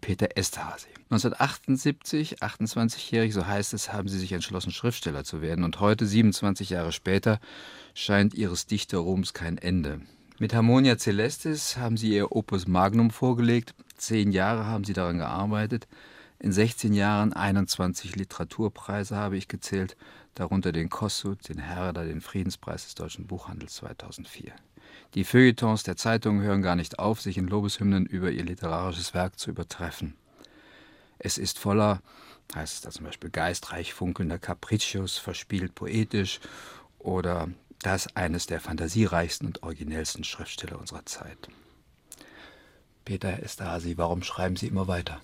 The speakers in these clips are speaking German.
Peter Esterhazy. 1978, 28-jährig, so heißt es, haben sie sich entschlossen, Schriftsteller zu werden. Und heute, 27 Jahre später, scheint ihres Dichterruhms kein Ende. Mit Harmonia Celestis haben sie ihr Opus Magnum vorgelegt. 10 Jahre haben sie daran gearbeitet. In 16 Jahren 21 Literaturpreise habe ich gezählt, darunter den Kossuth, den Herder, den Friedenspreis des Deutschen Buchhandels 2004. Die Feuilletons der Zeitungen hören gar nicht auf, sich in Lobeshymnen über ihr literarisches Werk zu übertreffen. Es ist voller, heißt es da zum Beispiel, geistreich funkelnder Capriccios, verspielt poetisch oder das eines der fantasiereichsten und originellsten Schriftsteller unserer Zeit. Peter Esterhazy, warum schreiben Sie immer weiter?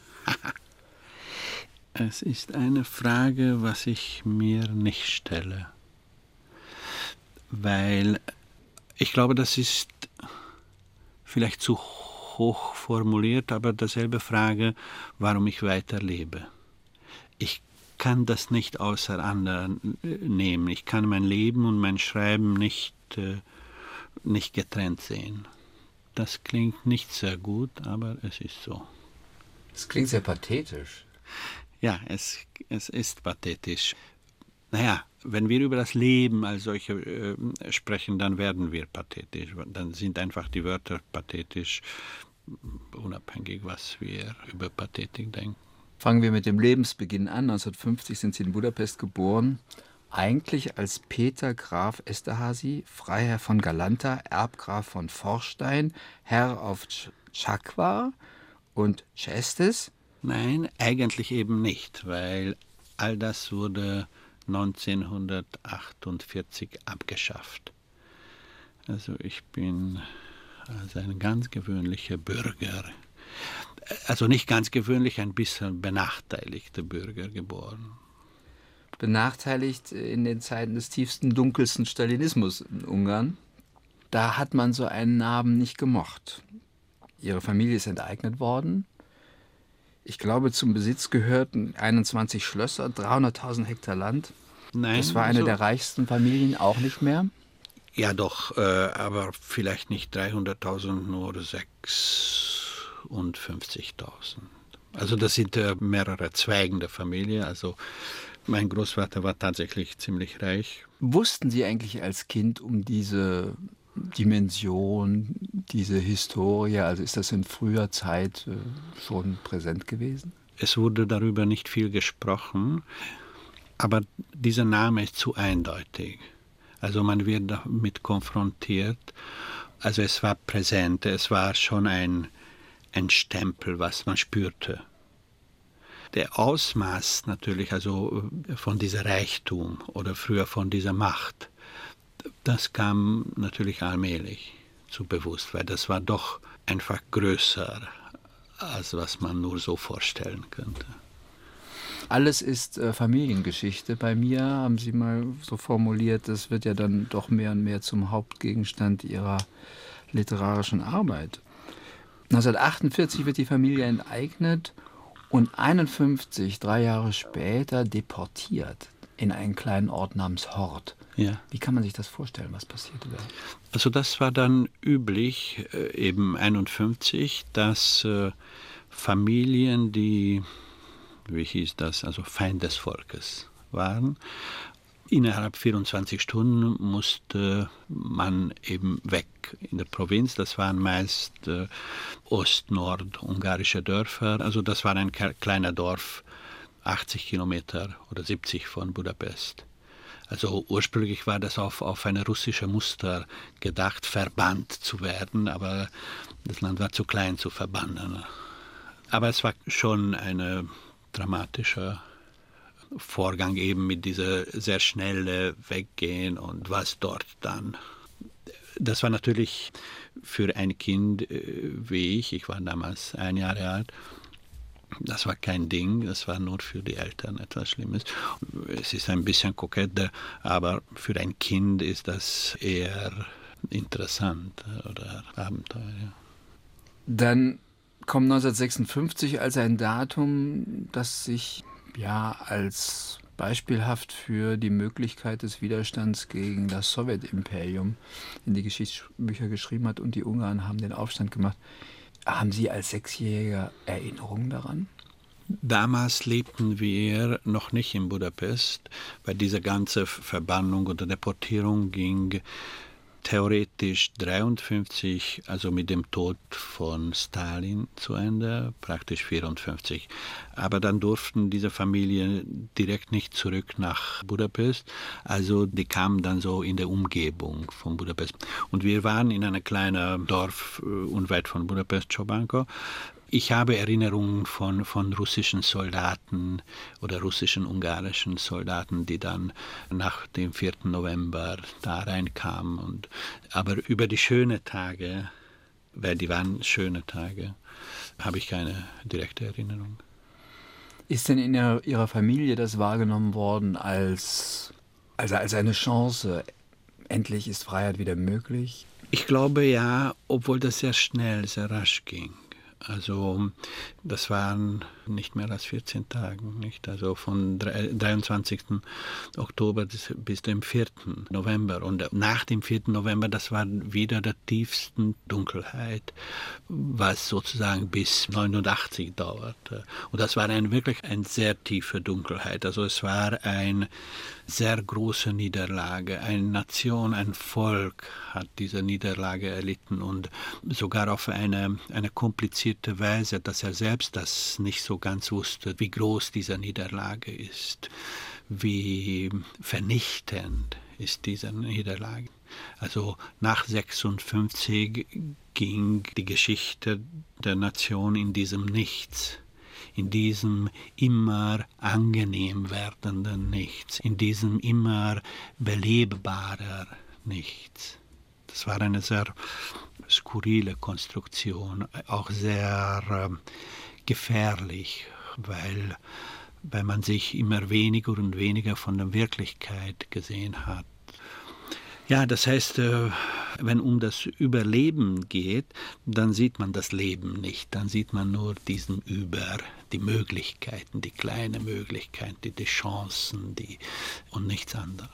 Es ist eine Frage, was ich mir nicht stelle. Weil ich glaube, das ist vielleicht zu hoch formuliert, aber dieselbe Frage, warum ich weiterlebe. Ich kann das nicht auseinandernehmen. Ich kann mein Leben und mein Schreiben nicht getrennt sehen. Das klingt nicht sehr gut, aber es ist so. Das klingt sehr pathetisch. Ja, es ist pathetisch. Naja, wenn wir über das Leben als solche sprechen, dann werden wir pathetisch. Dann sind einfach die Wörter pathetisch, unabhängig, was wir über Pathetik denken. Fangen wir mit dem Lebensbeginn an. 1950 sind Sie in Budapest geboren. Eigentlich als Peter Graf Esterhazy, Freiherr von Galanta, Erbgraf von Forstein, Herr auf Chakwa und Chestes. Nein, eigentlich eben nicht, weil all das wurde 1948 abgeschafft. Also ich bin als ein ganz gewöhnlicher Bürger, also nicht ganz gewöhnlich, ein bisschen benachteiligter Bürger geboren. Benachteiligt in den Zeiten des tiefsten, dunkelsten Stalinismus in Ungarn. Da hat man so einen Namen nicht gemocht. Ihre Familie ist enteignet worden. Ich glaube, zum Besitz gehörten 21 Schlösser, 300.000 Hektar Land. Nein, das war eine der reichsten Familien auch nicht mehr. Ja doch, aber vielleicht nicht 300.000, nur 56.000. Also das sind mehrere Zweigen der Familie. Also mein Großvater war tatsächlich ziemlich reich. Wussten Sie eigentlich als Kind um diese Dimension, diese Historie? Also ist das in früher Zeit schon präsent gewesen? Es wurde darüber nicht viel gesprochen, aber dieser Name ist zu eindeutig. Also man wird damit konfrontiert. Also es war präsent, es war schon ein Stempel, was man spürte. Der Ausmaß natürlich, also von dieser Reichtum oder früher von dieser Macht, das kam natürlich allmählich zu bewusst, weil das war doch einfach größer, als was man nur so vorstellen könnte. Alles ist Familiengeschichte. Bei mir haben Sie mal so formuliert, das wird ja dann doch mehr und mehr zum Hauptgegenstand Ihrer literarischen Arbeit. 1948 wird die Familie enteignet und 1951, 3 Jahre später, deportiert in einen kleinen Ort namens Hort. Ja. Wie kann man sich das vorstellen? Was passierte da? Also das war dann üblich, eben 1951, dass Familien, die, wie hieß das, also Feind des Volkes waren, innerhalb 24 Stunden musste man eben weg in der Provinz. Das waren meist ost-nord-ungarische Dörfer. Also das war ein kleiner Dorf, 80 Kilometer oder 70 von Budapest. Also ursprünglich war das auf eine russische Muster gedacht, verbannt zu werden, aber das Land war zu klein zu verbannen. Aber es war schon ein dramatischer Vorgang eben mit dieser sehr schnelle Weggehen und was dort dann. Das war natürlich für ein Kind wie ich war damals 1 Jahr alt, das war kein Ding, das war nur für die Eltern etwas Schlimmes. Es ist ein bisschen kokett, aber für ein Kind ist das eher interessant oder Abenteuer. Ja. Dann kommt 1956 als ein Datum, das sich als beispielhaft für die Möglichkeit des Widerstands gegen das Sowjetimperium in die Geschichtsbücher geschrieben hat und die Ungarn haben den Aufstand gemacht. Haben Sie als Sechsjähriger Erinnerungen daran? Damals lebten wir noch nicht in Budapest, weil diese ganze Verbannung oder Deportierung ging theoretisch 1953, also mit dem Tod von Stalin zu Ende, praktisch 1954. Aber dann durften diese Familien direkt nicht zurück nach Budapest, also die kamen dann so in der Umgebung von Budapest. Und wir waren in einem kleinen Dorf unweit von Budapest, Csobanka. Ich habe Erinnerungen von russischen Soldaten oder russischen-ungarischen Soldaten, die dann nach dem 4. November da reinkamen. Aber über die schönen Tage, weil die waren schöne Tage, habe ich keine direkte Erinnerung. Ist denn in Ihrer Familie das wahrgenommen worden als eine Chance? Endlich ist Freiheit wieder möglich? Ich glaube ja, obwohl das sehr schnell, sehr rasch ging. Also das waren nicht mehr als 14 Tage, nicht? Also von 23. Oktober bis dem 4. November. Und nach dem 4. November, das war wieder der tiefsten Dunkelheit, was sozusagen bis 89 dauerte. Und das war wirklich eine sehr tiefe Dunkelheit. Also es war eine sehr große Niederlage. Eine Nation, ein Volk hat diese Niederlage erlitten und sogar auf eine komplizierte Weise, dass er selbst das nicht so ganz wusste, wie groß diese Niederlage ist, wie vernichtend ist diese Niederlage. Also nach 1956 ging die Geschichte der Nation in diesem Nichts, in diesem immer angenehm werdenden Nichts, in diesem immer belebbarer Nichts. Das war eine sehr skurrile Konstruktion, auch sehr gefährlich, weil man sich immer weniger und weniger von der Wirklichkeit gesehen hat. Ja, das heißt, wenn um das Überleben geht, dann sieht man das Leben nicht. Dann sieht man nur diesen die Möglichkeiten, die kleinen Möglichkeiten, die Chancen, und nichts anderes.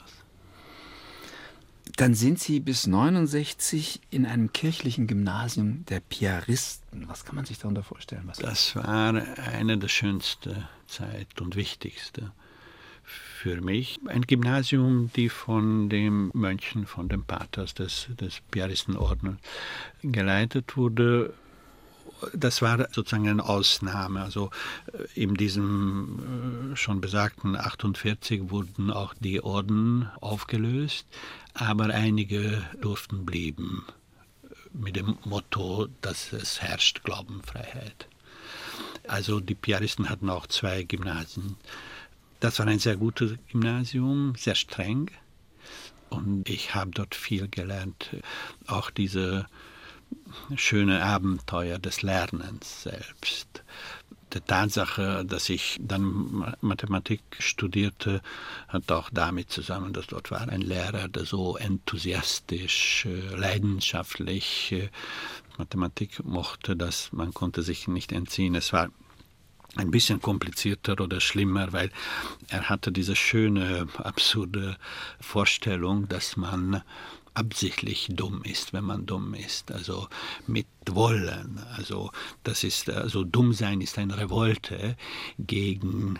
Dann sind Sie bis 1969 in einem kirchlichen Gymnasium der Piaristen. Was kann man sich darunter vorstellen? Das war eine der schönsten Zeit und wichtigste für mich. Ein Gymnasium, die von dem Mönchen, von dem Paters des Piaristenordens geleitet wurde. Das war sozusagen eine Ausnahme. Also in diesem schon besagten 1948 wurden auch die Orden aufgelöst, aber einige durften bleiben mit dem Motto, dass es herrscht Glaubenfreiheit. Also die Piaristen hatten auch 2 Gymnasien. Das war ein sehr gutes Gymnasium, sehr streng. Und ich habe dort viel gelernt. Auch diese schöne Abenteuer des Lernens selbst. Die Tatsache, dass ich dann Mathematik studierte, hat auch damit zusammen, dass dort war ein Lehrer, der so enthusiastisch, leidenschaftlich Mathematik mochte, dass man konnte sich nicht entziehen. Es war ein bisschen komplizierter oder schlimmer, weil er hatte diese schöne, absurde Vorstellung, dass man absichtlich dumm ist, wenn man dumm ist, also mit Wollen. Also das ist, also dumm sein ist eine Revolte gegen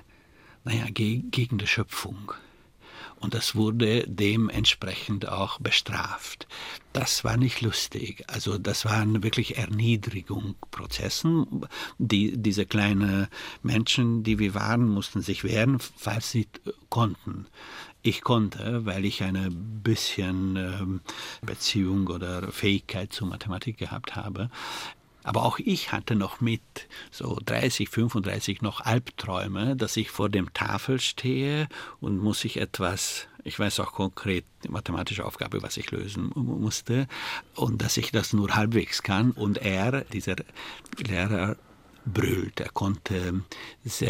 die Schöpfung. Und das wurde dementsprechend auch bestraft. Das war nicht lustig. Also das waren wirklich Erniedrigungsprozesse. Diese kleinen Menschen, die wir waren, mussten sich wehren, falls sie konnten. Ich konnte, weil ich eine bisschen Beziehung oder Fähigkeit zur Mathematik gehabt habe. Aber auch ich hatte noch mit so 30, 35 noch Albträume, dass ich vor dem Tafel stehe und muss ich etwas, ich weiß auch konkret die mathematische Aufgabe, was ich lösen musste, und dass ich das nur halbwegs kann. Und dieser Lehrer brüllt, er konnte sehr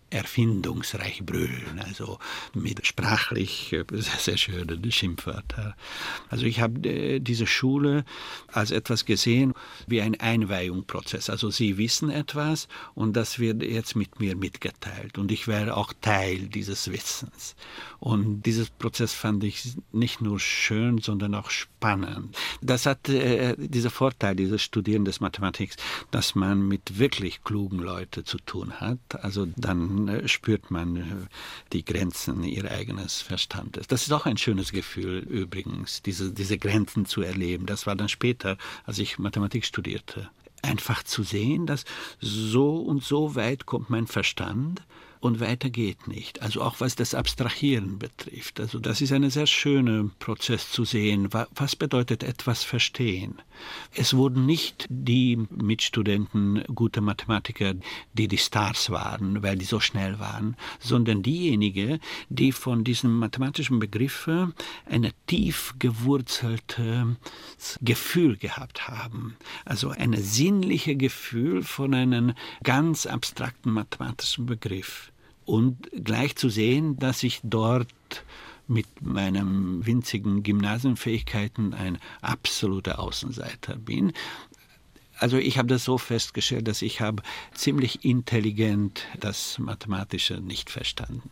erfindungsreich brüllen, also mit sprachlich sehr, sehr schönen Schimpfwörtern. Also ich habe diese Schule als etwas gesehen wie ein Einweihungsprozess. Also sie wissen etwas und das wird jetzt mit mir mitgeteilt und ich werde auch Teil dieses Wissens. Und dieses Prozess fand ich nicht nur schön, sondern auch spannend. Das hat dieser Vorteil, dieses Studieren des Mathematiks, dass man mit wirklich klugen Leuten zu tun hat. Also dann spürt man die Grenzen ihres eigenen Verstandes. Das ist auch ein schönes Gefühl übrigens, diese Grenzen zu erleben. Das war dann später, als ich Mathematik studierte. Einfach zu sehen, dass so und so weit kommt mein Verstand und weiter geht nicht. Also auch was das Abstrahieren betrifft. Also das ist ein sehr schöner Prozess zu sehen. Was bedeutet etwas verstehen? Es wurden nicht die Mitstudenten gute Mathematiker, die Stars waren, weil die so schnell waren, sondern diejenigen, die von diesen mathematischen Begriffen eine tief gewurzelte Gefühl gehabt haben. Also ein sinnliches Gefühl von einem ganz abstrakten mathematischen Begriff. Und gleich zu sehen, dass ich dort mit meinen winzigen Gymnasiumfähigkeiten ein absoluter Außenseiter bin. Also ich habe das so festgestellt, dass ich habe ziemlich intelligent das Mathematische nicht verstanden.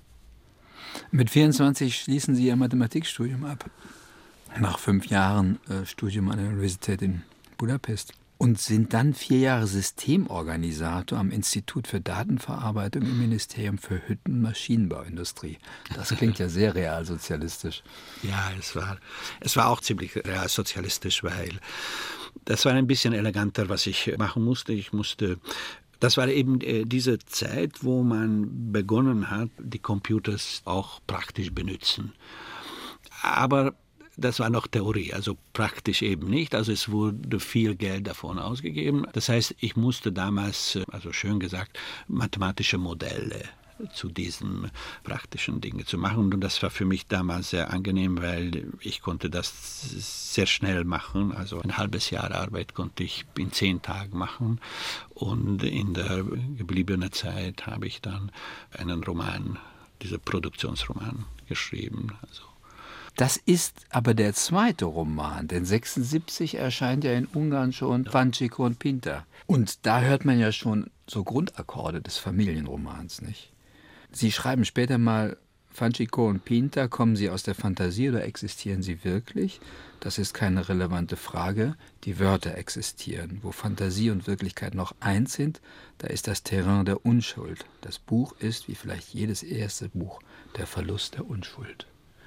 Mit 24 schließen Sie Ihr Mathematikstudium ab. Nach 5 Jahren Studium an der Universität in Budapest. Und sind dann 4 Jahre Systemorganisator am Institut für Datenverarbeitung im Ministerium für Hütten- und Maschinenbauindustrie. Das klingt ja sehr realsozialistisch. Ja, es war auch ziemlich realsozialistisch, weil das war ein bisschen eleganter, was ich machen musste. Das war eben diese Zeit, wo man begonnen hat, die Computers auch praktisch benutzen. Aber das war noch Theorie, also praktisch eben nicht. Also es wurde viel Geld davon ausgegeben. Das heißt, ich musste damals, also schön gesagt, mathematische Modelle zu diesen praktischen Dingen zu machen. Und das war für mich damals sehr angenehm, weil ich konnte das sehr schnell machen. Also ein halbes Jahr Arbeit konnte ich in 10 Tagen machen. Und in der gebliebenen Zeit habe ich dann einen Roman, diesen Produktionsroman geschrieben. Also das ist aber der zweite Roman, denn 1976 erscheint ja in Ungarn schon Fancsiko und Pinter. Und da hört man ja schon so Grundakkorde des Familienromans, nicht? Sie schreiben später mal, Fancsiko und Pinter, kommen sie aus der Fantasie oder existieren sie wirklich? Das ist keine relevante Frage. Die Wörter existieren. Wo Fantasie und Wirklichkeit noch eins sind, da ist das Terrain der Unschuld. Das Buch ist, wie vielleicht jedes erste Buch, der Verlust der Unschuld.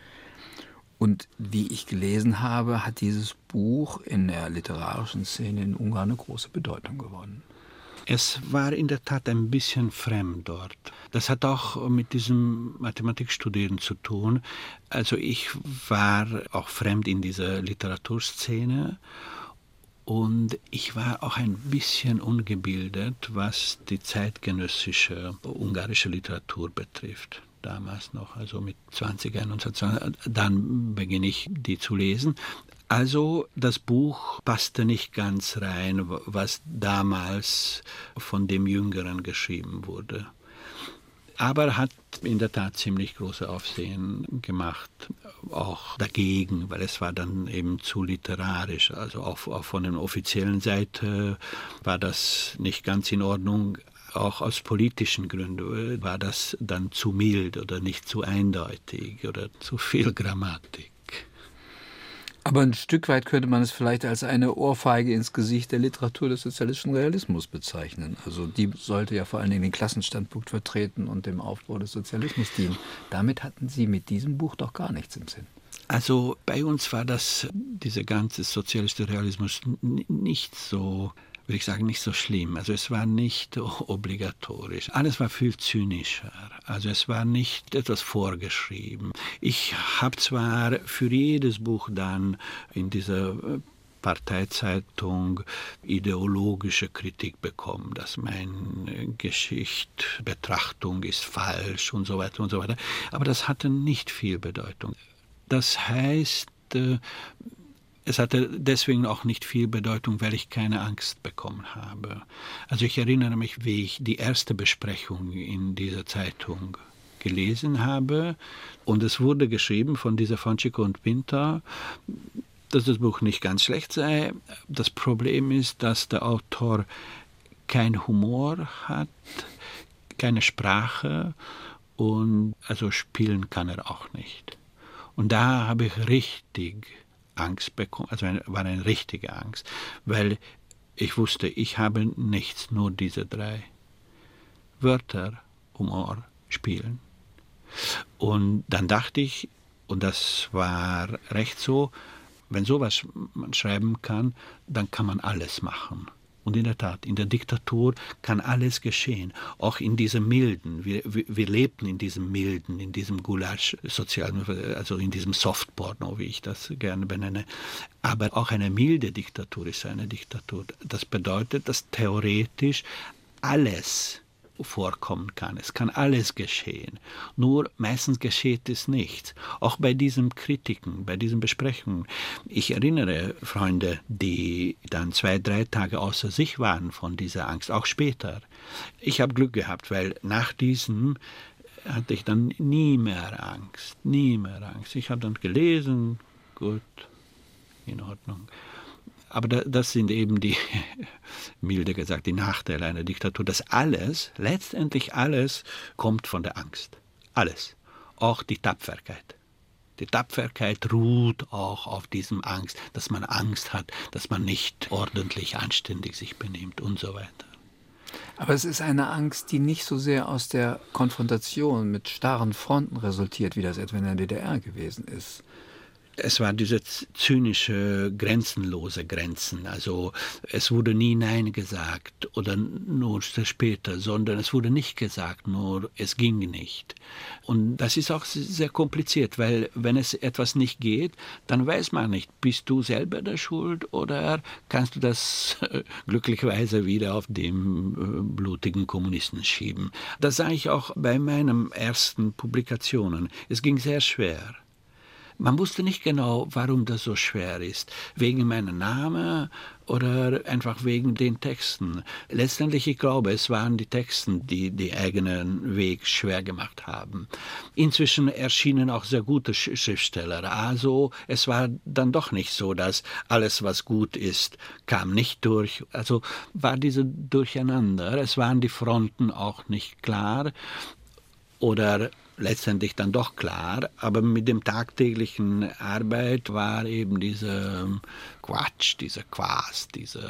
Und wie ich gelesen habe, hat dieses Buch in der literarischen Szene in Ungarn eine große Bedeutung gewonnen. Es war in der Tat ein bisschen fremd dort. Das hat auch mit diesem Mathematikstudieren zu tun. Also ich war auch fremd in dieser Literaturszene und ich war auch ein bisschen ungebildet, was die zeitgenössische ungarische Literatur betrifft. Damals noch, also mit 20, 21, dann beginne ich die zu lesen. Also das Buch passte nicht ganz rein, was damals von dem Jüngeren geschrieben wurde. Aber hat in der Tat ziemlich große Aufsehen gemacht, auch dagegen, weil es war dann eben zu literarisch. Also auch von der offiziellen Seite war das nicht ganz in Ordnung. Auch aus politischen Gründen war das dann zu mild oder nicht zu eindeutig oder zu viel Grammatik. Aber ein Stück weit könnte man es vielleicht als eine Ohrfeige ins Gesicht der Literatur des sozialistischen Realismus bezeichnen. Also die sollte ja vor allen Dingen den Klassenstandpunkt vertreten und dem Aufbau des Sozialismus dienen. Damit hatten Sie mit diesem Buch doch gar nichts im Sinn. Also bei uns war dieser ganze sozialistische Realismus nicht so, würde ich sagen, nicht so schlimm. Also es war nicht obligatorisch. Alles war viel zynischer. Also es war nicht etwas vorgeschrieben. Ich habe zwar für jedes Buch dann in dieser Parteizeitung ideologische Kritik bekommen, dass meine Geschichtsbetrachtung ist falsch und so weiter und so weiter. Aber das hatte nicht viel Bedeutung. Das heißt, Es hatte deswegen auch nicht viel Bedeutung, weil ich keine Angst bekommen habe. Also ich erinnere mich, wie ich die erste Besprechung in dieser Zeitung gelesen habe. Und es wurde geschrieben von dieser Fonseca und Pinta, dass das Buch nicht ganz schlecht sei. Das Problem ist, dass der Autor keinen Humor hat, keine Sprache und also spielen kann er auch nicht. Und da habe ich richtig Angst bekommen, also war eine richtige Angst, weil ich wusste, ich habe nichts, nur diese 3 Wörter, Humor, spielen. Und dann dachte ich, und das war recht so, wenn sowas man schreiben kann, dann kann man alles machen. Und in der Tat, in der Diktatur kann alles geschehen, auch in diesem milden. Wir lebten in diesem milden, in diesem Gulasch-Sozialen, also in diesem Softporno, wie ich das gerne benenne. Aber auch eine milde Diktatur ist eine Diktatur. Das bedeutet, dass theoretisch alles vorkommen kann. Es kann alles geschehen. Nur meistens geschieht es nicht. Auch bei diesen Kritiken, bei diesen Besprechungen. Ich erinnere Freunde, die dann 2, 3 Tage außer sich waren von dieser Angst, auch später. Ich habe Glück gehabt, weil nach diesem hatte ich dann nie mehr Angst. Ich habe dann gelesen, gut, in Ordnung. Aber das sind eben die, milde gesagt, die Nachteile einer Diktatur. Das alles, letztendlich alles, kommt von der Angst. Alles. Auch die Tapferkeit. Die Tapferkeit ruht auch auf diesem Angst, dass man Angst hat, dass man nicht ordentlich, anständig sich benimmt und so weiter. Aber es ist eine Angst, die nicht so sehr aus der Konfrontation mit starren Fronten resultiert, wie das etwa in der DDR gewesen ist. Es war diese zynische, grenzenlose Grenzen. Also es wurde nie Nein gesagt oder nur später, sondern es wurde nicht gesagt, nur es ging nicht. Und das ist auch sehr kompliziert, weil wenn es etwas nicht geht, dann weiß man nicht, bist du selber der Schuld oder kannst du das glücklicherweise wieder auf den blutigen Kommunisten schieben. Das sah ich auch bei meinen ersten Publikationen. Es ging sehr schwer. Man wusste nicht genau, warum das so schwer ist. Wegen meinem Namen oder einfach wegen den Texten. Letztendlich, ich glaube, es waren die Texten, die den eigenen Weg schwer gemacht haben. Inzwischen erschienen auch sehr gute Schriftsteller. Also es war dann doch nicht so, dass alles, was gut ist, kam nicht durch. Also war diese Durcheinander. Es waren die Fronten auch nicht klar. Oder letztendlich dann doch klar, aber mit dem tagtäglichen Arbeit war eben dieser Quatsch, dieser Quas,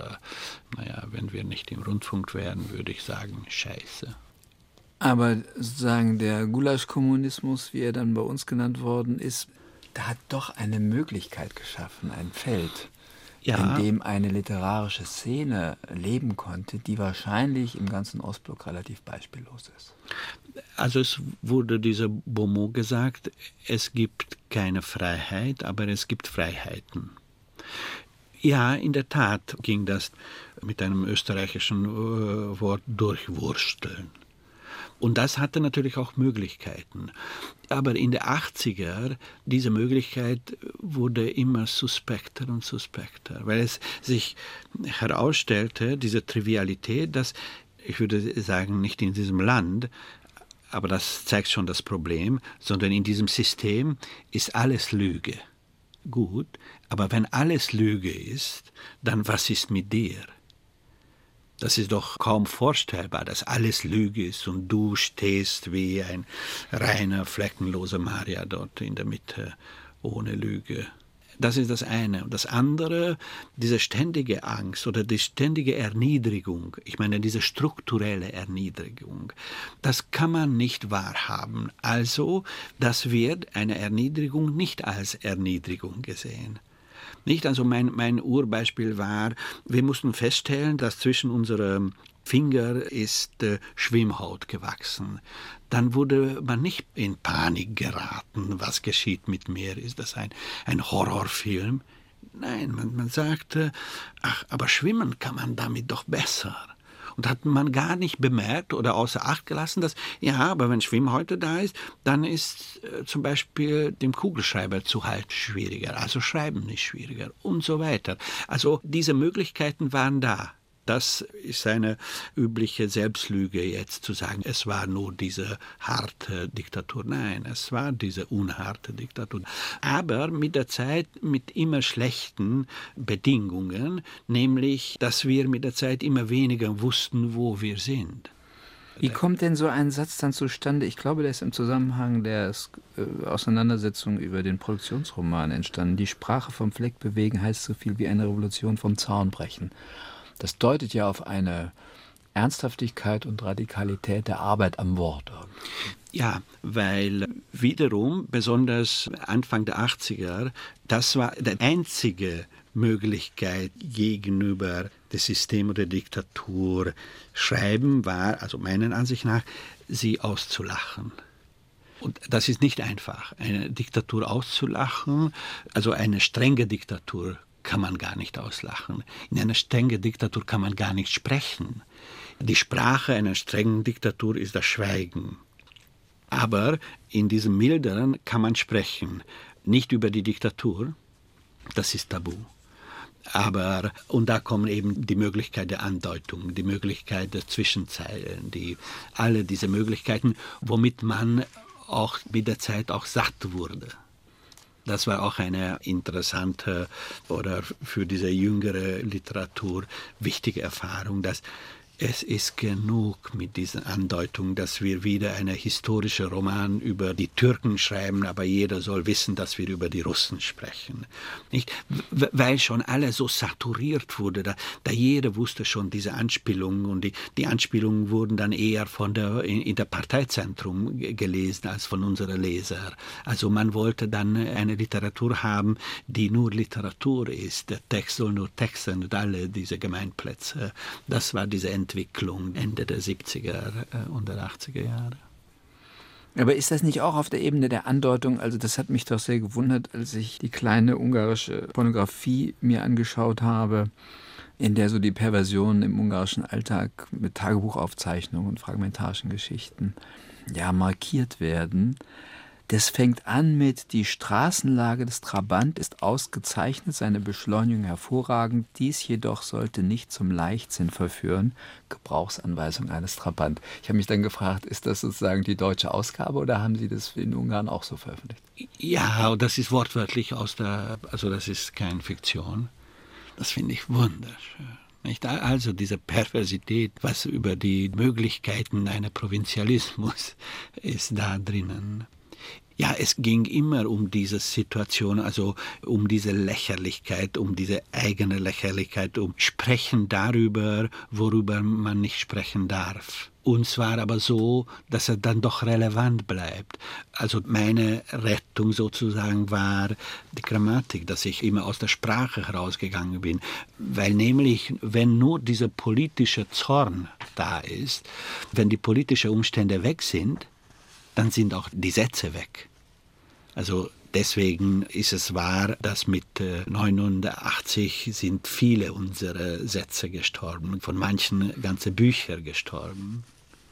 wenn wir nicht im Rundfunk wären, würde ich sagen, Scheiße. Aber sozusagen der Gulasch-Kommunismus, wie er dann bei uns genannt worden ist, da hat doch eine Möglichkeit geschaffen, ein Feld, in dem eine literarische Szene leben konnte, die wahrscheinlich im ganzen Ostblock relativ beispiellos ist. Also es wurde dieser Beaumont gesagt, es gibt keine Freiheit, aber es gibt Freiheiten. Ja, in der Tat ging das mit einem österreichischen Wort durchwursteln. Und das hatte natürlich auch Möglichkeiten. Aber in den 80er, diese Möglichkeit wurde immer suspekter und suspekter, weil es sich herausstellte, diese Trivialität, dass, ich würde sagen, nicht in diesem Land, aber das zeigt schon das Problem, sondern in diesem System ist alles Lüge. Gut, aber wenn alles Lüge ist, dann was ist mit dir? Das ist doch kaum vorstellbar, dass alles Lüge ist und du stehst wie ein reiner, fleckenloser Maria dort in der Mitte, ohne Lüge. Das ist das eine. Und das andere, diese ständige Angst oder die ständige Erniedrigung, ich meine diese strukturelle Erniedrigung, das kann man nicht wahrhaben. Also, das wird eine Erniedrigung nicht als Erniedrigung gesehen. Nicht? Also mein Urbeispiel war, wir mussten feststellen, dass zwischen unserem Finger ist Schwimmhaut gewachsen. Dann wurde man nicht in Panik geraten, was geschieht mit mir, ist das ein Horrorfilm? Nein, man sagte, ach, aber schwimmen kann man damit doch besser. Und hat man gar nicht bemerkt oder außer Acht gelassen, dass, ja, aber wenn Schwimmhäute da ist, dann ist zum Beispiel dem Kugelschreiber zu halten schwieriger, also Schreiben nicht schwieriger und so weiter. Also diese Möglichkeiten waren da. Das ist eine übliche Selbstlüge jetzt zu sagen, es war nur diese harte Diktatur. Nein, es war diese unharte Diktatur. Aber mit der Zeit mit immer schlechten Bedingungen, nämlich, dass wir mit der Zeit immer weniger wussten, wo wir sind. Wie kommt denn so ein Satz dann zustande? Ich glaube, der ist im Zusammenhang der Auseinandersetzung über den Produktionsroman entstanden. Die Sprache vom Fleck bewegen heißt so viel wie eine Revolution vom Zaun brechen. Das deutet ja auf eine Ernsthaftigkeit und Radikalität der Arbeit am Wort. Ja, weil wiederum, besonders Anfang der 80er, das war die einzige Möglichkeit gegenüber dem System oder Diktatur schreiben war, also meiner Ansicht nach, sie auszulachen. Und das ist nicht einfach, eine Diktatur auszulachen, also eine strenge Diktatur kann man gar nicht auslachen. In einer strengen Diktatur kann man gar nicht sprechen. Die Sprache einer strengen Diktatur ist das Schweigen. Aber in diesem milderen kann man sprechen. Nicht über die Diktatur, das ist tabu. Aber, und da kommen eben die Möglichkeit der Andeutung, die Möglichkeit der Zwischenzeilen, alle diese Möglichkeiten, womit man auch mit der Zeit auch satt wurde. Das war auch eine interessante oder für diese jüngere Literatur wichtige Erfahrung, dass es ist genug mit diesen Andeutungen, dass wir wieder einen historischen Roman über die Türken schreiben, aber jeder soll wissen, dass wir über die Russen sprechen. Nicht? Weil schon alles so saturiert wurde, da jeder wusste schon diese Anspielungen und die Anspielungen wurden dann eher in der Parteizentrum gelesen als von unseren Lesern. Also man wollte dann eine Literatur haben, die nur Literatur ist. Der Text soll nur Text sein und alle diese Gemeinplätze. Das war diese Entwicklung Ende der 70er und der 80er Jahre. Aber ist das nicht auch auf der Ebene der Andeutung, also das hat mich doch sehr gewundert, als ich die kleine ungarische Pornografie mir angeschaut habe, in der so die Perversionen im ungarischen Alltag mit Tagebuchaufzeichnungen und fragmentarischen Geschichten markiert werden. Das fängt an mit: Die Straßenlage des Trabant ist ausgezeichnet, seine Beschleunigung hervorragend, dies jedoch sollte nicht zum Leichtsinn verführen. Gebrauchsanweisung eines Trabant. Ich habe mich dann gefragt, ist das sozusagen die deutsche Ausgabe oder haben Sie das in Ungarn auch so veröffentlicht? Ja, das ist wortwörtlich also das ist keine Fiktion. Das finde ich wunderschön. Nicht? Also diese Perversität, was über die Möglichkeiten eines Provinzialismus ist da drinnen. Ja, es ging immer um diese Situation, also um diese Lächerlichkeit, um diese eigene Lächerlichkeit, um Sprechen darüber, worüber man nicht sprechen darf. Und zwar aber so, dass er dann doch relevant bleibt. Also meine Rettung sozusagen war die Grammatik, dass ich immer aus der Sprache herausgegangen bin. Weil nämlich, wenn nur dieser politische Zorn da ist, wenn die politischen Umstände weg sind, dann sind auch die Sätze weg. Also deswegen ist es wahr, dass mit 89 sind viele unserer Sätze gestorben, von manchen ganze Bücher gestorben.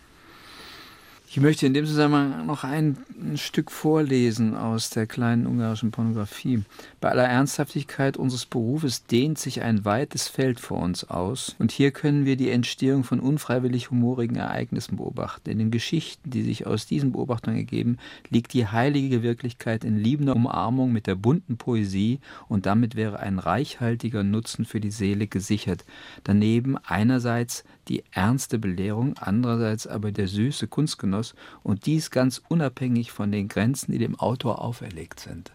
Ich möchte in dem Zusammenhang noch ein Stück vorlesen aus der kleinen ungarischen Pornografie. Bei aller Ernsthaftigkeit unseres Berufes dehnt sich ein weites Feld vor uns aus. Und hier können wir die Entstehung von unfreiwillig humorigen Ereignissen beobachten. In den Geschichten, die sich aus diesen Beobachtungen ergeben, liegt die heilige Wirklichkeit in liebender Umarmung mit der bunten Poesie, und damit wäre ein reichhaltiger Nutzen für die Seele gesichert. Daneben einerseits die ernste Belehrung, andererseits aber der süße Kunstgenuss, und dies ganz unabhängig von den Grenzen, die dem Autor auferlegt sind.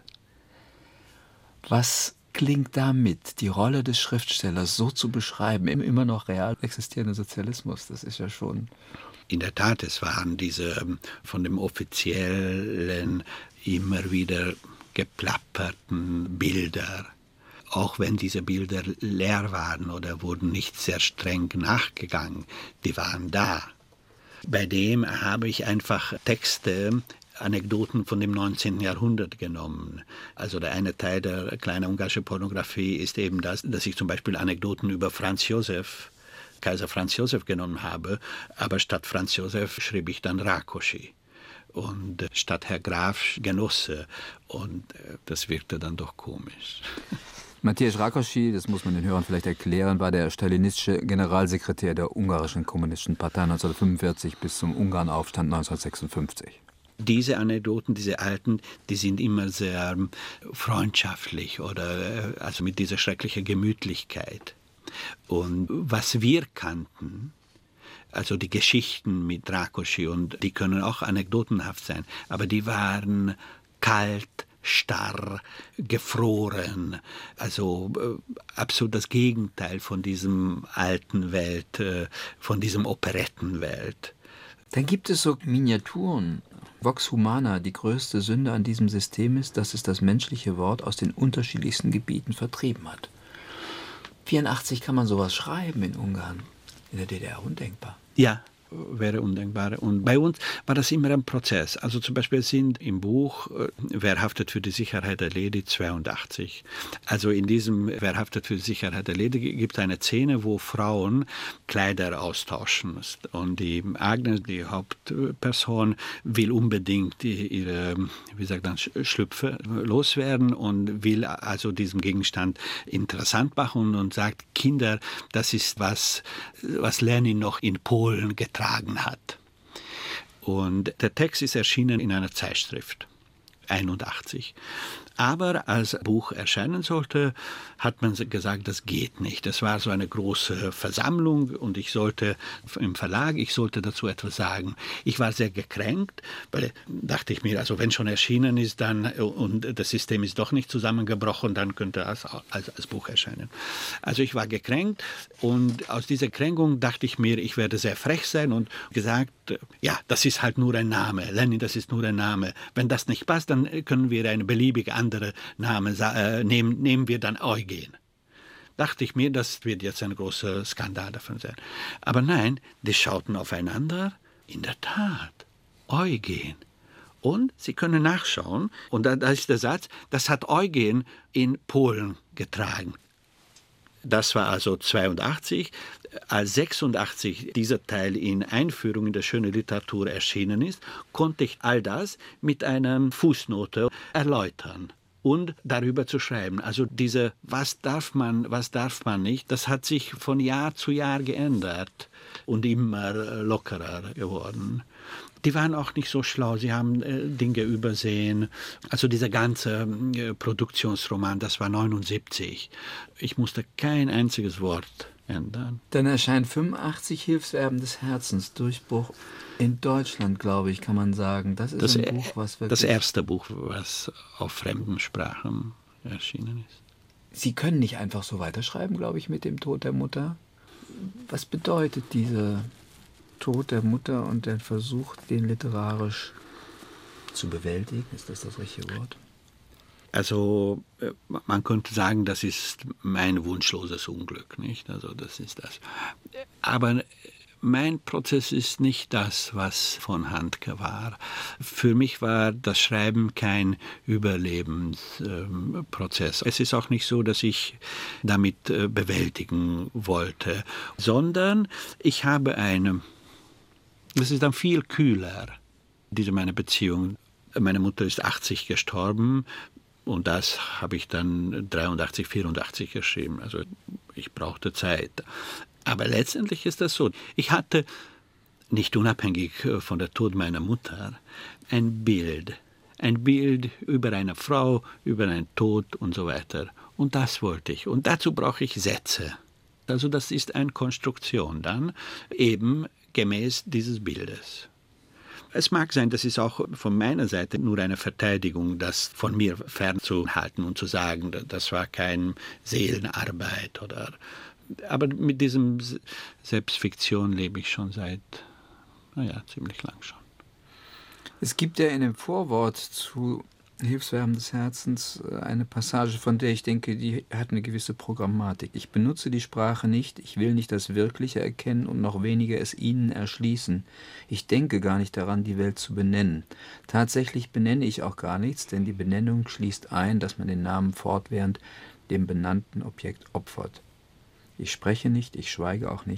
Was klingt damit, die Rolle des Schriftstellers so zu beschreiben, im immer noch real existierenden Sozialismus? Das ist ja schon... In der Tat, es waren diese von dem Offiziellen immer wieder geplapperten Bilder, auch wenn diese Bilder leer waren oder wurden nicht sehr streng nachgegangen, die waren da. Bei dem habe ich einfach Texte, Anekdoten von dem 19. Jahrhundert genommen. Also der eine Teil der kleinen ungarischen Pornografie ist eben das, dass ich zum Beispiel Anekdoten über Franz Josef Kaiser Franz Josef genommen habe, aber statt Franz Josef schrieb ich dann Rákosi und statt Herr Graf Genosse, und das wirkte dann doch komisch. Mateusz Rákosi, das muss man den Hörern vielleicht erklären, war der stalinistische Generalsekretär der ungarischen Kommunistischen Partei 1945 bis zum Ungarnaufstand 1956. Diese Anekdoten, diese alten, die sind immer sehr freundschaftlich oder also mit dieser schrecklichen Gemütlichkeit. Und was wir kannten, also die Geschichten mit Rákosi, und die können auch anekdotenhaft sein, aber die waren kalt, starr, gefroren, also absolut das Gegenteil von diesem alten Welt, von diesem Operettenwelt. Dann gibt es so Miniaturen. Vox Humana, die größte Sünde an diesem System ist, dass es das menschliche Wort aus den unterschiedlichsten Gebieten vertrieben hat. 1984 kann man sowas schreiben in Ungarn, in der DDR undenkbar. Ja, wäre undenkbar. Und bei uns war das immer ein Prozess. Also zum Beispiel sind im Buch Wer haftet für die Sicherheit erledigt 82. Also in diesem Wer haftet für die Sicherheit erledigt gibt es eine Szene, wo Frauen Kleider austauschen. Und die Agnes, die Hauptperson, will unbedingt ihre, wie sagt man, Schlüpfe loswerden und will also diesen Gegenstand interessant machen und sagt, Kinder, das ist was Lenin noch in Polen getragen hat. Und der Text ist erschienen in einer Zeitschrift, 81. Aber als Buch erscheinen sollte, hat man gesagt, das geht nicht. Es war so eine große Versammlung und ich sollte dazu etwas sagen. Ich war sehr gekränkt, weil dachte ich mir, also wenn schon erschienen ist dann und das System ist doch nicht zusammengebrochen, dann könnte es als Buch erscheinen. Also ich war gekränkt und aus dieser Kränkung dachte ich mir, ich werde sehr frech sein und gesagt, ja, das ist halt nur ein Name. Lenin, das ist nur ein Name. Wenn das nicht passt, dann können wir eine beliebige andere Name nehmen wir dann Eugen. Dachte ich mir, das wird jetzt ein großer Skandal davon sein. Aber nein, die schauten aufeinander. In der Tat, Eugen. Und Sie können nachschauen, und da ist der Satz, das hat Eugen in Polen getragen. Das war also 82. Als 86 dieser Teil in Einführung in der schönen Literatur erschienen ist, konnte ich all das mit einer Fußnote erläutern und darüber zu schreiben. Also diese was darf man nicht, das hat sich von Jahr zu Jahr geändert und immer lockerer geworden. Die waren auch nicht so schlau, sie haben Dinge übersehen. Also dieser ganze Produktionsroman, das war 79. Ich musste kein einziges Wort ändern. Dann erscheint 85 Hilfserben des Herzens, Durchbruch in Deutschland, glaube ich, kann man sagen. Das ist ein Buch, was wirklich... Das erste Buch, was auf fremden Sprachen erschienen ist. Sie können nicht einfach so weiterschreiben, glaube ich, mit dem Tod der Mutter. Was bedeutet dieser Tod der Mutter und der Versuch, den literarisch zu bewältigen? Ist das richtige Wort? Also man könnte sagen, das ist mein wunschloses Unglück, nicht? Also das ist das. Aber mein Prozess ist nicht das, was von Handke war. Für mich war das Schreiben kein Überlebensprozess. Es ist auch nicht so, dass ich damit bewältigen wollte, sondern ich habe das ist dann viel kühler, meine Beziehung. Meine Mutter ist 80 gestorben. Und das habe ich dann 83, 84 geschrieben. Also ich brauchte Zeit. Aber letztendlich ist das so. Ich hatte, nicht unabhängig von der Tod meiner Mutter, ein Bild über eine Frau, über einen Tod und so weiter. Und das wollte ich. Und dazu brauche ich Sätze. Also das ist eine Konstruktion dann, eben gemäß dieses Bildes. Es mag sein, das ist auch von meiner Seite nur eine Verteidigung, das von mir fernzuhalten und zu sagen, das war keine Seelenarbeit. Aber mit diesem Selbstfiktion lebe ich schon seit, ziemlich lang schon. Es gibt ja in dem Vorwort zu Hilfsverben des Herzens eine Passage, von der ich denke, die hat eine gewisse Programmatik. Ich benutze die Sprache nicht, ich will nicht das Wirkliche erkennen und noch weniger es ihnen erschließen. Ich denke gar nicht daran, die Welt zu benennen. Tatsächlich benenne ich auch gar nichts, denn die Benennung schließt ein, dass man den Namen fortwährend dem benannten Objekt opfert. Ich spreche nicht, ich schweige auch nicht,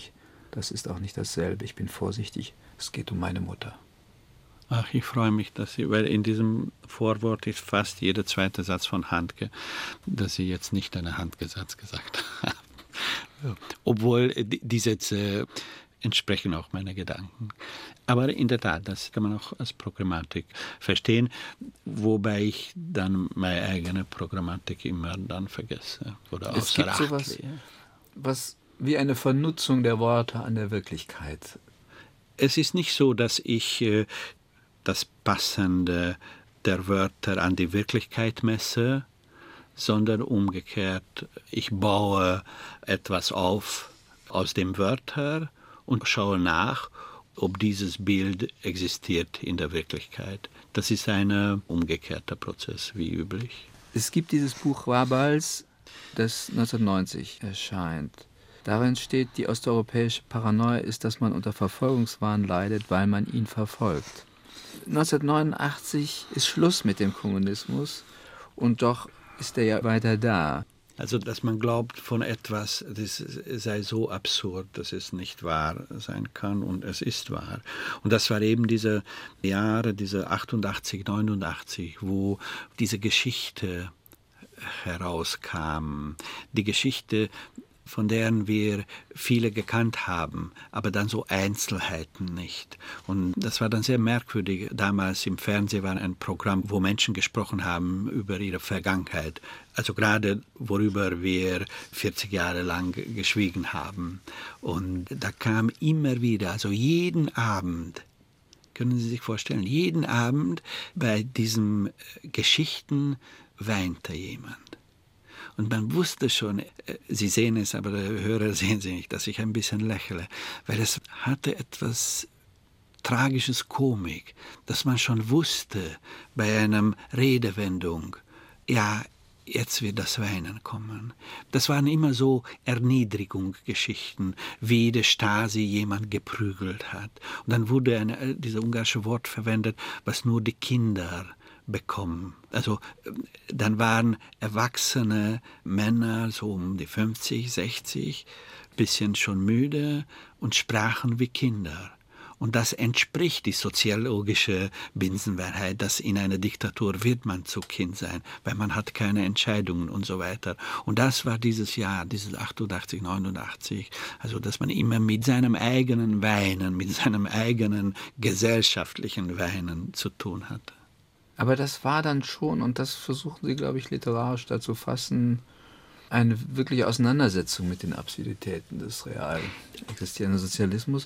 Das ist auch nicht dasselbe. Ich bin vorsichtig. Es geht um meine Mutter. Ach, ich freue mich, dass Sie, weil in diesem Vorwort ist fast jeder zweite Satz von Handke, dass Sie jetzt nicht einen Handke-Satz gesagt haben. Obwohl die Sätze entsprechen auch meiner Gedanken. Aber in der Tat, das kann man auch als Programmatik verstehen, wobei ich dann meine eigene Programmatik immer dann vergesse oder es außer gibt Acht sowas, lege. was wie eine Vernutzung der Worte an der Wirklichkeit. Es ist nicht so, dass ich das Passende der Wörter an die Wirklichkeit messe, sondern umgekehrt, ich baue etwas auf aus den Wörtern und schaue nach, ob dieses Bild existiert in der Wirklichkeit. Das ist ein umgekehrter Prozess, wie üblich. Es gibt dieses Buch Rabals, das 1990 erscheint. Darin steht, die osteuropäische Paranoia ist, dass man unter Verfolgungswahn leidet, weil man ihn verfolgt. 1989 ist Schluss mit dem Kommunismus und doch ist er ja weiter da. Also, dass man glaubt von etwas, das sei so absurd, dass es nicht wahr sein kann, und es ist wahr. Und das war eben diese Jahre, diese 88, 89, wo diese Geschichte herauskam. Die Geschichte, von deren wir viele gekannt haben, aber dann so Einzelheiten nicht. Und das war dann sehr merkwürdig. Damals im Fernsehen war ein Programm, wo Menschen gesprochen haben über ihre Vergangenheit. Also gerade worüber wir 40 Jahre lang geschwiegen haben. Und da kam immer wieder, also jeden Abend, können Sie sich vorstellen, jeden Abend bei diesen Geschichten weinte jemand. Und man wusste schon, Sie sehen es, aber die Hörer sehen Sie nicht, dass ich ein bisschen lächle, weil es hatte etwas Tragisches, Komik, dass man schon wusste bei einer Redewendung, ja, jetzt wird das Weinen kommen. Das waren immer so Erniedrigungsgeschichten, wie die Stasi jemand geprügelt hat. Und dann wurde dieses ungarische Wort verwendet, was nur die Kinder bekommen. Also dann waren erwachsene Männer, so um die 50, 60, bisschen schon müde und sprachen wie Kinder. Und das entspricht die soziologische Binsenwahrheit, dass in einer Diktatur wird man zu Kind sein, weil man hat keine Entscheidungen und so weiter. Und das war dieses Jahr, dieses 88, 89, also dass man immer mit seinem eigenen Weinen, mit seinem eigenen gesellschaftlichen Weinen zu tun hatte. Aber das war dann schon, und das versuchen Sie, glaube ich, literarisch da zu fassen, eine wirkliche Auseinandersetzung mit den Absurditäten des real existierenden Sozialismus.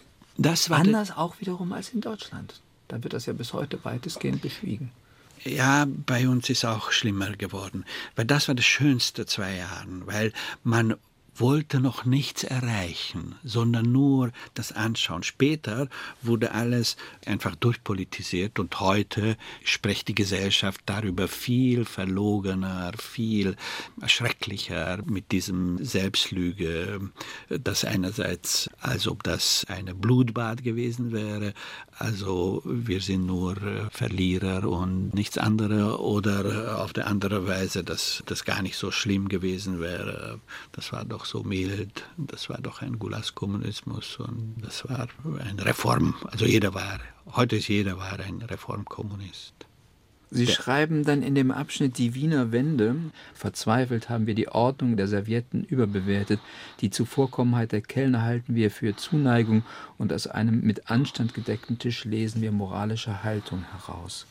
Das war anders auch wiederum als in Deutschland. Da wird das ja bis heute weitestgehend beschwiegen. Ja, bei uns ist auch schlimmer geworden. Weil das war das Schönste 2 Jahre, weil man wollte noch nichts erreichen, sondern nur das Anschauen. Später wurde alles einfach durchpolitisiert und heute spricht die Gesellschaft darüber viel verlogener, viel schrecklicher mit diesem Selbstlüge, das einerseits, als ob das eine Blutbad gewesen wäre, also wir sind nur Verlierer und nichts anderes, oder auf der anderen Weise, dass das gar nicht so schlimm gewesen wäre. Das war doch so mild, das war doch ein Gulag-Kommunismus und das war eine Reform. Also heute ist jeder ein Reformkommunist. Sie schreiben dann in dem Abschnitt die Wiener Wende, verzweifelt haben wir die Ordnung der Servietten überbewertet, die Zuvorkommenheit der Kellner halten wir für Zuneigung und aus einem mit Anstand gedeckten Tisch lesen wir moralische Haltung heraus.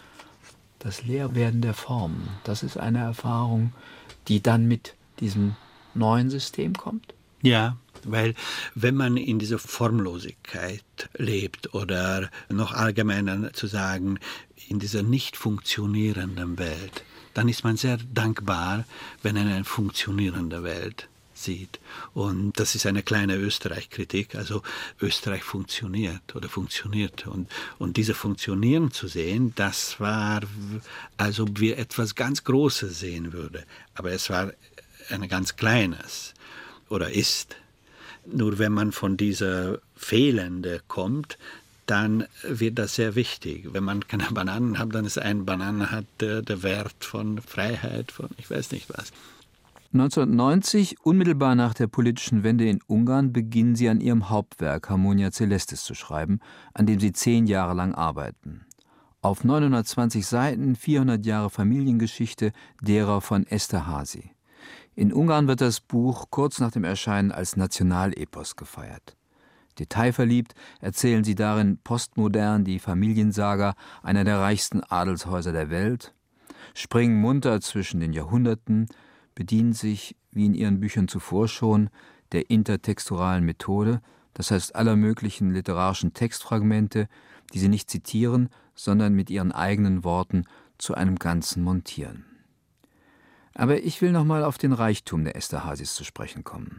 Das Leerwerden der Formen, das ist eine Erfahrung, die dann mit diesem neuen System kommt? Ja, weil wenn man in dieser Formlosigkeit lebt oder noch allgemeiner zu sagen, in dieser nicht funktionierenden Welt, dann ist man sehr dankbar, wenn man eine funktionierende Welt sieht. Und das ist eine kleine Österreich-Kritik. Also Österreich funktioniert oder funktionierte. Und diese Funktionieren zu sehen, das war, als ob wir etwas ganz Großes sehen würden. Aber es war ein ganz kleines oder ist. Nur wenn man von dieser Fehlende kommt, dann wird das sehr wichtig. Wenn man keine Bananen hat, dann ist eine Banane hat der Wert von Freiheit, von ich weiß nicht was. 1990, unmittelbar nach der politischen Wende in Ungarn, beginnen sie an ihrem Hauptwerk Harmonia Celestis zu schreiben, an dem sie 10 Jahre lang arbeiten. Auf 920 Seiten, 400 Jahre Familiengeschichte derer von Esterházy. In Ungarn wird das Buch kurz nach dem Erscheinen als Nationalepos gefeiert. Detailverliebt erzählen sie darin postmodern die Familiensaga einer der reichsten Adelshäuser der Welt, springen munter zwischen den Jahrhunderten, bedienen sich, wie in ihren Büchern zuvor schon, der intertextualen Methode, das heißt aller möglichen literarischen Textfragmente, die sie nicht zitieren, sondern mit ihren eigenen Worten zu einem Ganzen montieren. Aber ich will nochmal auf den Reichtum der Esterházys zu sprechen kommen.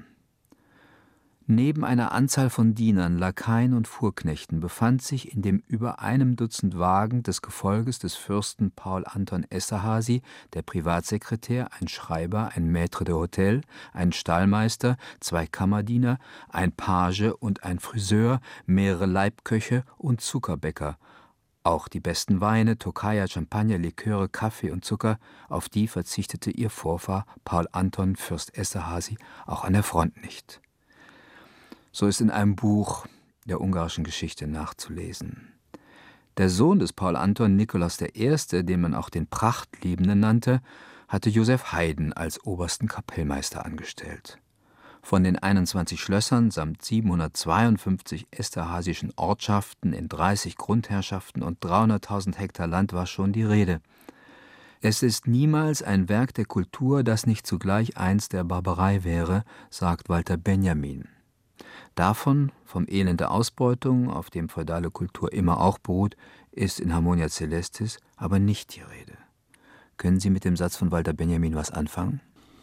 Neben einer Anzahl von Dienern, Lakaien und Fuhrknechten befand sich in dem über einem Dutzend Wagen des Gefolges des Fürsten Paul Anton Esterházy der Privatsekretär, ein Schreiber, ein Maître d'hôtel, ein Stallmeister, 2 Kammerdiener, ein Page und ein Friseur, mehrere Leibköche und Zuckerbäcker. Auch die besten Weine, Tokaja, Champagner, Liköre, Kaffee und Zucker, auf die verzichtete ihr Vorfahr Paul Anton Fürst Esterházy auch an der Front nicht. So ist in einem Buch der ungarischen Geschichte nachzulesen. Der Sohn des Paul Anton, Nikolaus I., den man auch den Prachtliebenden nannte, hatte Joseph Haydn als obersten Kapellmeister angestellt. Von den 21 Schlössern samt 752 esterházischen Ortschaften in 30 Grundherrschaften und 300.000 Hektar Land war schon die Rede. Es ist niemals ein Werk der Kultur, das nicht zugleich eins der Barbarei wäre, sagt Walter Benjamin. Davon, vom Elend der Ausbeutung, auf dem feudale Kultur immer auch beruht, ist in Harmonia Celestis aber nicht die Rede. Können Sie mit dem Satz von Walter Benjamin was anfangen?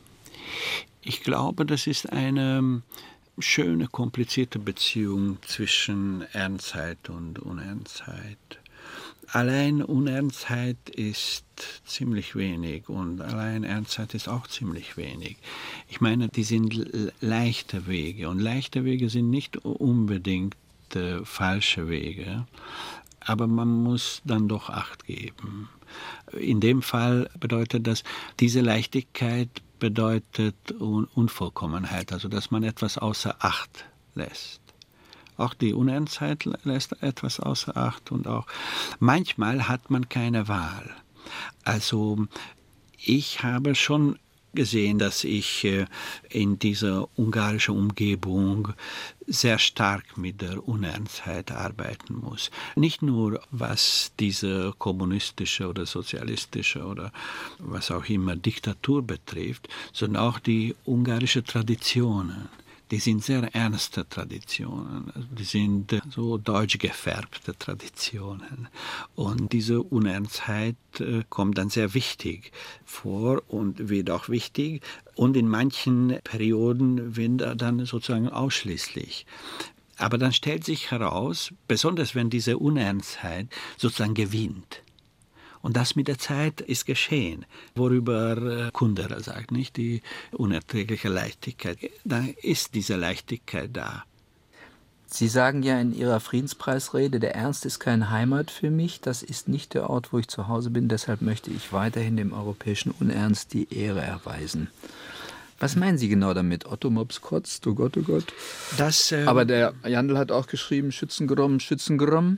Ich glaube, das ist eine schöne, komplizierte Beziehung zwischen Ernstheit und Unernstheit. Allein Unernstheit ist ziemlich wenig und allein Ernstheit ist auch ziemlich wenig. Ich meine, die sind leichte Wege und leichte Wege sind nicht unbedingt falsche Wege, aber man muss dann doch Acht geben. In dem Fall bedeutet das, diese Leichtigkeit bedeutet Unvollkommenheit, also dass man etwas außer Acht lässt. Auch die Unernstheit lässt etwas außer Acht und auch manchmal hat man keine Wahl. Also ich habe schon gesehen, dass ich in dieser ungarischen Umgebung sehr stark mit der Unernstheit arbeiten muss. Nicht nur was diese kommunistische oder sozialistische oder was auch immer Diktatur betrifft, sondern auch die ungarische Traditionen. Die sind sehr ernste Traditionen, die sind so deutsch gefärbte Traditionen. Und diese Unernstheit kommt dann sehr wichtig vor und wird auch wichtig. Und in manchen Perioden wird er dann sozusagen ausschließlich. Aber dann stellt sich heraus, besonders wenn diese Unernstheit sozusagen gewinnt, und das mit der Zeit ist geschehen, worüber Kundera sagt, nicht die unerträgliche Leichtigkeit. Da ist diese Leichtigkeit da. Sie sagen ja in Ihrer Friedenspreisrede, der Ernst ist keine Heimat für mich, das ist nicht der Ort, wo ich zu Hause bin, deshalb möchte ich weiterhin dem europäischen Unernst die Ehre erweisen. Was meinen Sie genau damit? Otto Mops kotzt, oh Gott, oh Gott. Aber der Jandl hat auch geschrieben, Schützengromm, Schützengromm.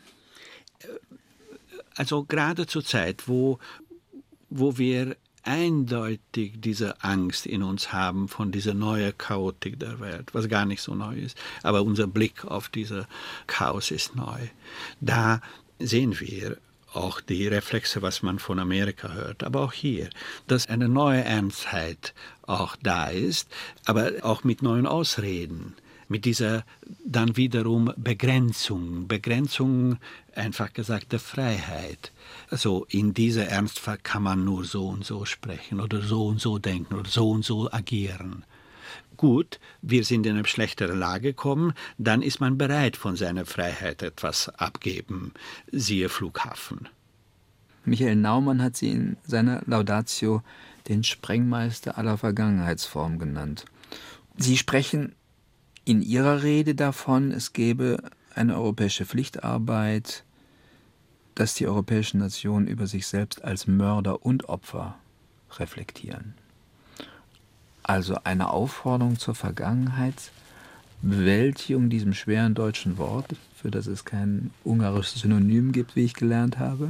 Also gerade zur Zeit, wo wir eindeutig diese Angst in uns haben von dieser neuen Chaotik der Welt, was gar nicht so neu ist, aber unser Blick auf diese Chaos ist neu. Da sehen wir auch die Reflexe, was man von Amerika hört, aber auch hier, dass eine neue Ernstheit auch da ist, aber auch mit neuen Ausreden. Mit dieser dann wiederum Begrenzung, einfach gesagt der Freiheit. Also in dieser Ernstfall kann man nur so und so sprechen oder so und so denken oder so und so agieren. Gut, wir sind in eine schlechtere Lage gekommen, dann ist man bereit, von seiner Freiheit etwas abgeben, siehe Flughafen. Michael Naumann hat sie in seiner Laudatio den Sprengmeister aller Vergangenheitsformen genannt. Sie sprechen in Ihrer Rede davon, es gäbe eine europäische Pflichtarbeit, dass die europäischen Nationen über sich selbst als Mörder und Opfer reflektieren. Also eine Aufforderung zur Vergangenheitsbewältigung, diesem schweren deutschen Wort, für das es kein ungarisches Synonym gibt, wie ich gelernt habe.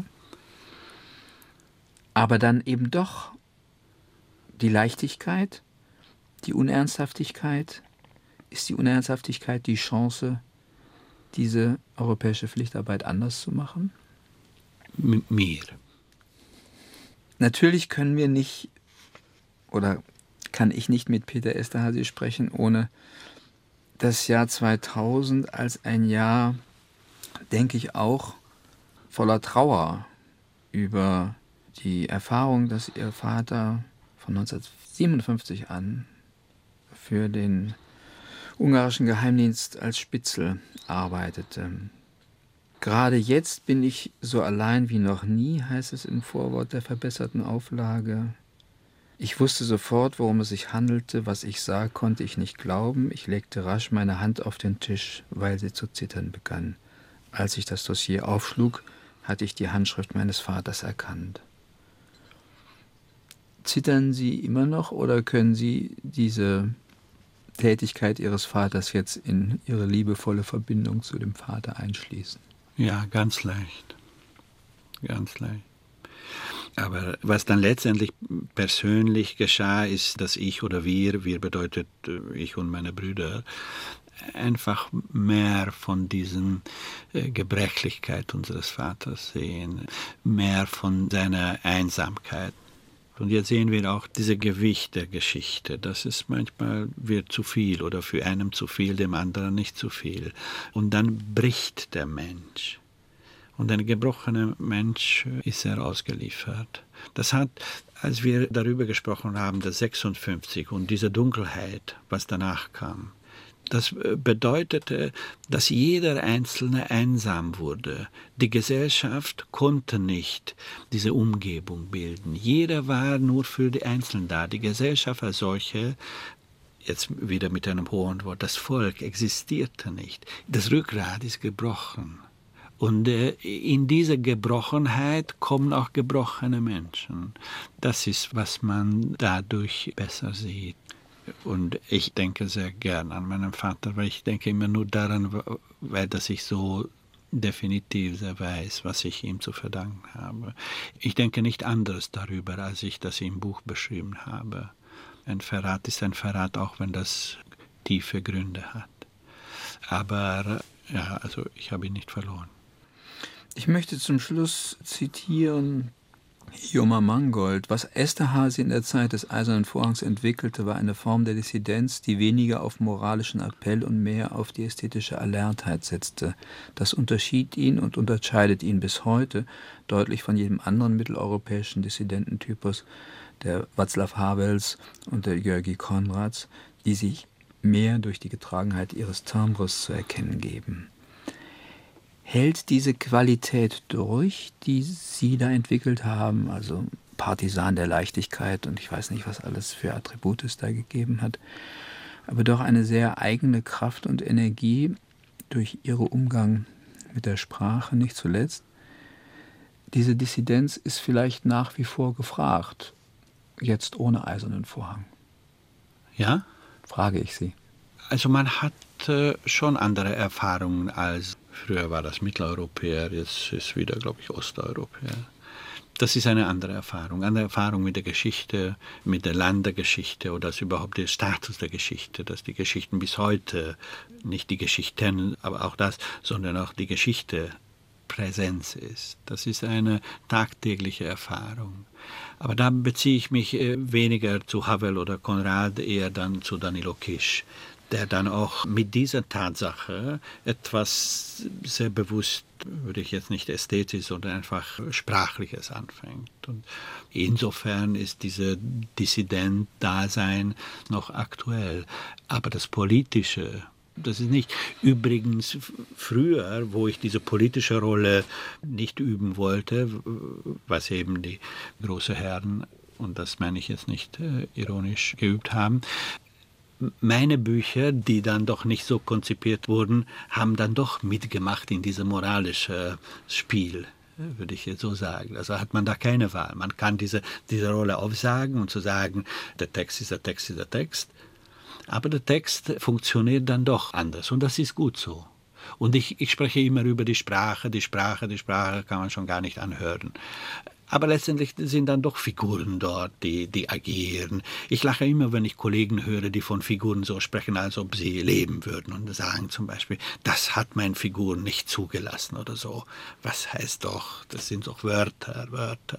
Aber dann eben doch die Leichtigkeit, die Unernsthaftigkeit. Ist die Unernsthaftigkeit die Chance, diese europäische Pflichtarbeit anders zu machen? Mir. Natürlich können wir nicht, oder kann ich nicht mit Peter Esterházy sprechen, ohne das Jahr 2000 als ein Jahr, denke ich, auch voller Trauer über die Erfahrung, dass ihr Vater von 1957 an für den ungarischen Geheimdienst als Spitzel arbeitete. Gerade jetzt bin ich so allein wie noch nie, heißt es im Vorwort der verbesserten Auflage. Ich wusste sofort, worum es sich handelte. Was ich sah, konnte ich nicht glauben. Ich legte rasch meine Hand auf den Tisch, weil sie zu zittern begann. Als ich das Dossier aufschlug, hatte ich die Handschrift meines Vaters erkannt. Zittern Sie immer noch oder können Sie diese Tätigkeit Ihres Vaters jetzt in Ihre liebevolle Verbindung zu dem Vater einschließen? Ja, ganz leicht. Ganz leicht. Aber was dann letztendlich persönlich geschah, ist, dass ich oder wir bedeutet ich und meine Brüder, einfach mehr von diesen Gebrechlichkeit unseres Vaters sehen, mehr von seiner Einsamkeit. Und jetzt sehen wir auch diese Gewicht der Geschichte. Das ist manchmal wird zu viel oder für einen zu viel, dem anderen nicht zu viel. Und dann bricht der Mensch. Und ein gebrochener Mensch ist sehr ausgeliefert. Das hat, als wir darüber gesprochen haben, das 56 und diese Dunkelheit, was danach kam, das bedeutete, dass jeder Einzelne einsam wurde. Die Gesellschaft konnte nicht diese Umgebung bilden. Jeder war nur für die Einzelnen da. Die Gesellschaft als solche, jetzt wieder mit einem hohen Wort, das Volk existierte nicht. Das Rückgrat ist gebrochen. Und in diese Gebrochenheit kommen auch gebrochene Menschen. Das ist, was man dadurch besser sieht. Und ich denke sehr gern an meinen Vater, weil ich denke immer nur daran, weil dass ich so definitiv sehr weiß, was ich ihm zu verdanken habe. Ich denke nicht anders darüber, als ich das im Buch beschrieben habe. Ein Verrat ist ein Verrat, auch wenn das tiefe Gründe hat. Aber ja, also ich habe ihn nicht verloren. Ich möchte zum Schluss zitieren Joma Mangold. Was Esterházy in der Zeit des Eisernen Vorhangs entwickelte, war eine Form der Dissidenz, die weniger auf moralischen Appell und mehr auf die ästhetische Erlerntheit setzte. Das unterschied ihn und unterscheidet ihn bis heute deutlich von jedem anderen mitteleuropäischen Dissidententypus, der Václav Havels und der György Konrads, die sich mehr durch die Getragenheit ihres Timbres zu erkennen geben. Hält diese Qualität durch, die Sie da entwickelt haben, also Partisan der Leichtigkeit und ich weiß nicht, was alles für Attribute es da gegeben hat, aber doch eine sehr eigene Kraft und Energie durch Ihren Umgang mit der Sprache, nicht zuletzt. Diese Dissidenz ist vielleicht nach wie vor gefragt, jetzt ohne Eisernen Vorhang. Ja? Frage ich Sie. Also man hat schon andere Erfahrungen als früher war das Mitteleuropäer, jetzt ist wieder, glaube ich, Osteuropäer. Das ist eine andere Erfahrung mit der Geschichte, mit der Landegeschichte oder überhaupt der Status der Geschichte, dass die Geschichten bis heute, nicht die Geschichten, aber auch das, sondern auch die Geschichte Präsenz ist. Das ist eine tagtägliche Erfahrung. Aber da beziehe ich mich weniger zu Havel oder Konrad, eher dann zu Danilo Kiš, der dann auch mit dieser Tatsache etwas sehr bewusst, würde ich jetzt nicht ästhetisch, sondern einfach Sprachliches anfängt. Und insofern ist diese Dissident-Dasein noch aktuell. Aber das Politische, das ist nicht. Übrigens früher, wo ich diese politische Rolle nicht üben wollte, was eben die großen Herren, und das meine ich jetzt nicht ironisch, geübt haben, meine Bücher, die dann doch nicht so konzipiert wurden, haben dann doch mitgemacht in diesem moralischen Spiel. würde ich jetzt so sagen. Also hat man da keine Wahl. Man kann diese Rolle aufsagen und zu sagen, der Text ist der Text ist der Text. Aber der Text funktioniert dann doch anders und das ist gut so. Und ich spreche immer über die Sprache kann man schon gar nicht anhören. Aber letztendlich sind dann doch Figuren dort, die agieren. Ich lache immer, wenn ich Kollegen höre, die von Figuren so sprechen, als ob sie leben würden und sagen zum Beispiel, das hat mein Figur nicht zugelassen oder so. Was heißt doch, das sind doch Wörter.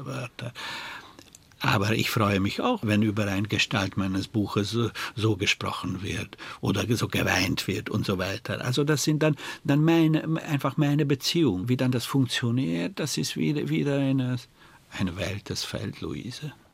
Aber ich freue mich auch, wenn über eine Gestalt meines Buches so gesprochen wird oder so geweint wird und so weiter. Also das sind dann einfach meine Beziehung. Wie dann das funktioniert, das ist wieder eine Welt des Feld, Luise.